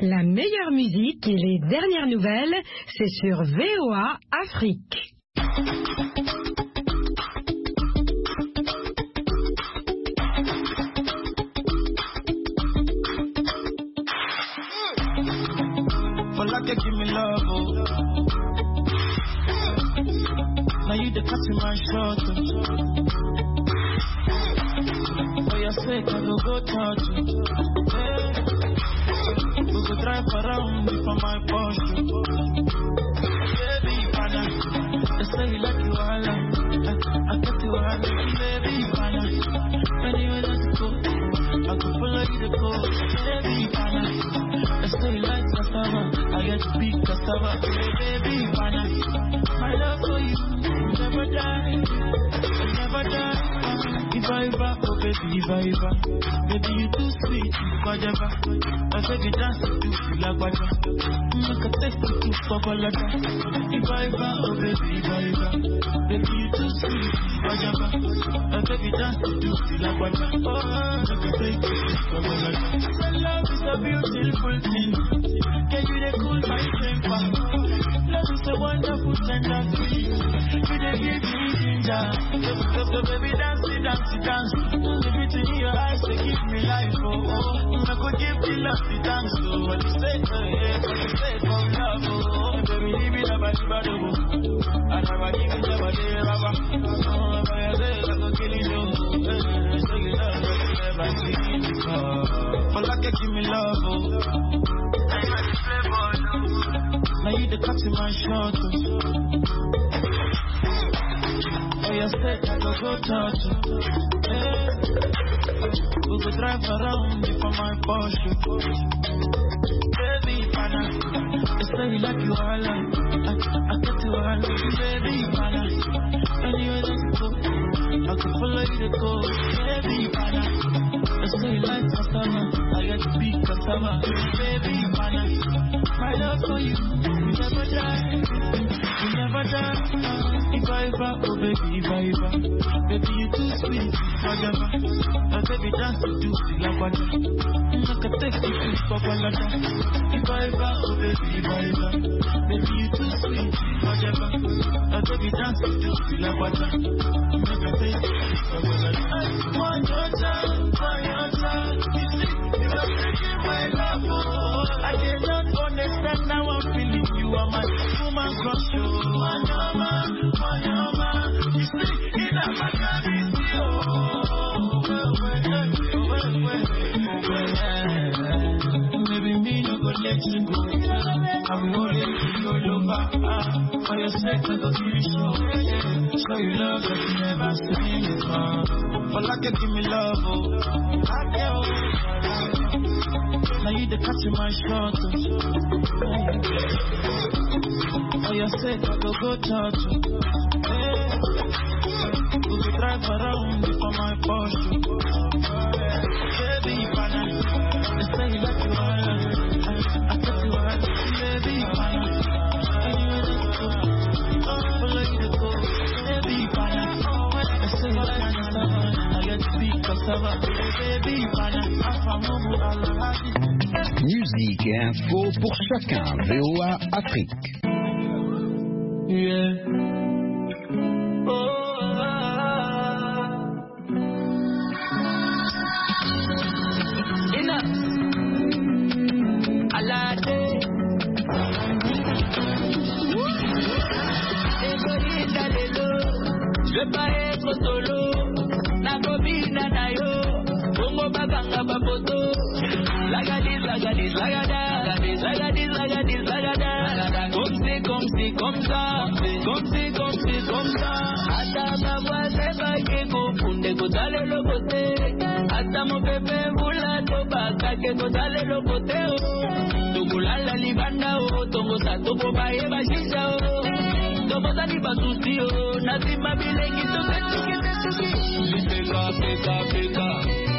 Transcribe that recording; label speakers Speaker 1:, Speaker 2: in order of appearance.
Speaker 1: La meilleure musique et les dernières nouvelles, c'est sur VOA Afrique.
Speaker 2: Give me love, oh. Now you the cut in my short. For your sake, I go touch you. We go drive around for my Porsche. Baby, Anna, they say you like you all. I get you all. Baby, Anna, anywhere that you go, I go follow you to go. Baby, Anna, they say you like cassava. I get to be cassava. Baby, Anna, my love for you will never die. Will never die. Iva, oh baby, Iva. Baby, you too sweet, whatever. I said you dance to feel like water. Make a taste to Babalada. Iva, oh baby, Iva. Baby, you too sweet, whatever. I said you dance to feel like water. Make a taste to Babalada. Love is a beautiful thing. Can you they cool my temper? Love is a wonderful tender feeling. You they give me ginger. So baby, dance. Everything in your eyes, they give me life, oh. I could give you love, the dance, oh. What you say, what you say, for love, oh. Baby, leave me never, I never give you never, never. Oh, if I say, I could kill you, so you love, but you never see me before. For like you give me love, oh. I got the flavor, oh. Now you the cut in my short, oh. You said I go touch you. We go drive around for my Porsche. Baby, Anna, they say you like you all. I get you all. Baby, Anna, anywhere that you go, I can follow you to go. Baby, Anna, they say you like cassava. I get to be cassava. Baby, Anna, my love for you will never die. Will never die. Iva, oh baby, Iva. Baby, you too sweet, whatever. I said you dance to feel like water. Make a taste to Babalada. Iva, oh baby, Iva. Baby, you too sweet, whatever. I said you dance to feel like water. Make a taste to Babalada. One your time. You see, you are taking my love, oh. I cannot understand now I'm feeling you are my woman crush, oh. You see, in a maternity, maybe me no go let you go. I will hold you to your lover. For your sake, I go give you show you love that you never seen before. For like you give me love, oh. Now you the catch in my short, for your sake, I go touch you. We will drive around for my Porsche. Baby, Anna, they say you like you all. I get you all. Baby, Anna, anywhere that you go, follow you to go. Baby, Anna, they say you like cassava. I get to be cassava. Baby, Anna,
Speaker 3: musique et info pour chacun. VOA Afrique.
Speaker 2: Yeah.
Speaker 4: Je veux pas être solo, na copine na yo, bongo baganga bapoto, lagadis, comme ça, ata ma c'est pas que confunde, kotale le côté, ata mon bébé voula toba, que kotale le côté, tobulala libanda o, tobo sa tobo bae bashisha o. Tomoza ni basusi o, nazima bilengi toke. Peka,